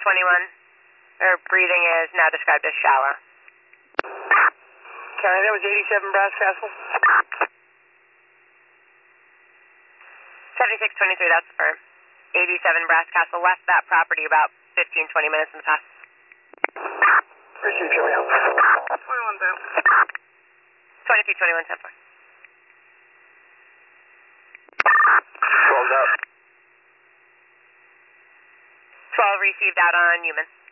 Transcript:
Her breathing is now described as shallow. County, that was 87 Brass Castle. 7623, that's the firm. 87 Brass Castle left that property about 15-20 minutes in the past. Receive, Julia. 21 down. 2321, 10-4. 12's out. 12 received out on Newman.